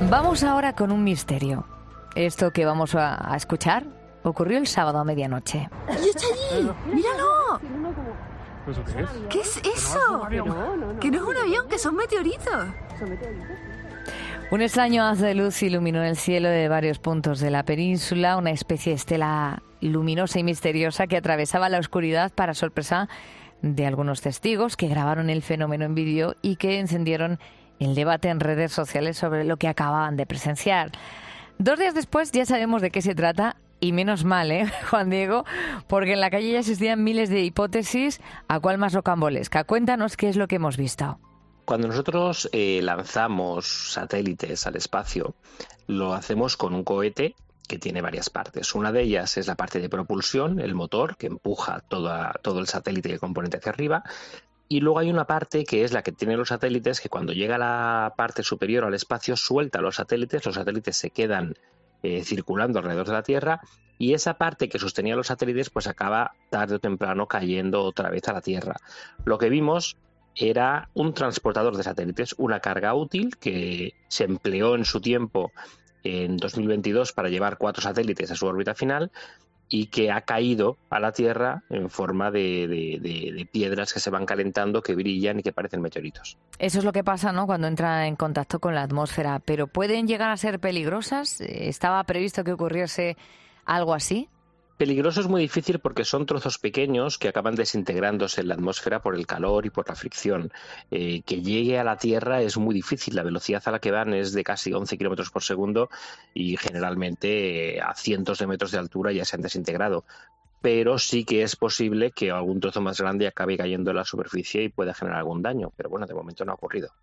Vamos ahora con un misterio. Esto que vamos a escuchar ocurrió el sábado a medianoche. ¡Y está allí! ¡Míralo! ¿Eso qué es? ¿Qué es eso? Que no es un avión, que son meteoritos. Un extraño haz de luz iluminó el cielo de varios puntos de la península, una especie de estela luminosa y misteriosa que atravesaba la oscuridad para sorpresa de algunos testigos que grabaron el fenómeno en vídeo y que encendieron el debate en redes sociales sobre lo que acababan de presenciar. 2 días después ya sabemos de qué se trata, y menos mal, Juan Diego, porque en la calle ya existían miles de hipótesis, ¿a cuál más rocambolesca? Cuéntanos qué es lo que hemos visto. Cuando nosotros lanzamos satélites al espacio, lo hacemos con un cohete que tiene varias partes. Una de ellas es la parte de propulsión, el motor, que empuja todo el satélite y el componente hacia arriba. Y luego hay una parte que es la que tienen los satélites, que cuando llega a la parte superior al espacio suelta los satélites se quedan circulando alrededor de la Tierra, y esa parte que sostenía los satélites pues acaba tarde o temprano cayendo otra vez a la Tierra. Lo que vimos era un transportador de satélites, una carga útil que se empleó en su tiempo en 2022 para llevar 4 satélites a su órbita final, y que ha caído a la Tierra en forma de piedras que se van calentando, que brillan y que parecen meteoritos. Eso es lo que pasa, ¿no?, cuando entra en contacto con la atmósfera. ¿Pero pueden llegar a ser peligrosas? ¿Estaba previsto que ocurriese algo así? Peligroso es muy difícil porque son trozos pequeños que acaban desintegrándose en la atmósfera por el calor y por la fricción. Que llegue a la Tierra es muy difícil. La velocidad a la que van es de casi 11 kilómetros por segundo y generalmente a cientos de metros de altura ya se han desintegrado. Pero sí que es posible que algún trozo más grande acabe cayendo en la superficie y pueda generar algún daño. Pero bueno, de momento no ha ocurrido.